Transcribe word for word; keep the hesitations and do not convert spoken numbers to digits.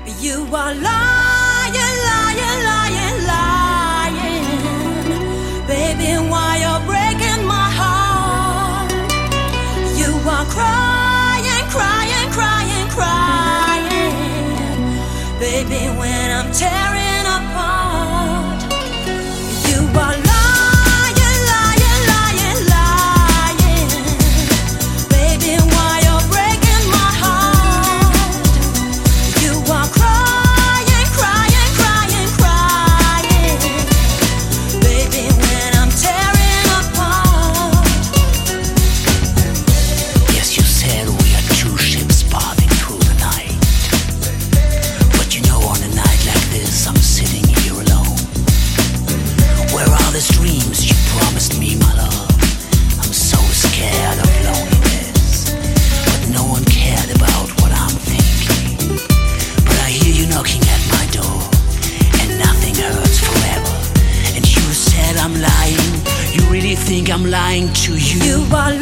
You are lying, lying, lying, lying. Baby, why you're breaking my heart? You are crying, crying, crying, crying. Baby, when I'm tearing apart. You are lying, lying, lying, lying. Baby, why you're breaking my heart? You are crying, crying, crying, crying. Baby, when I'm tearing apart. Yes, you said we are two ships parting through the night. But you know, on a night like this, I'm sitting here alone. Where are the dreams you promised me, my love? I'm so scared of loneliness, but no one cared about what I'm thinking. But I hear you knocking at my door, and nothing hurts forever. And you said I'm lying. You really think I'm lying to you? You are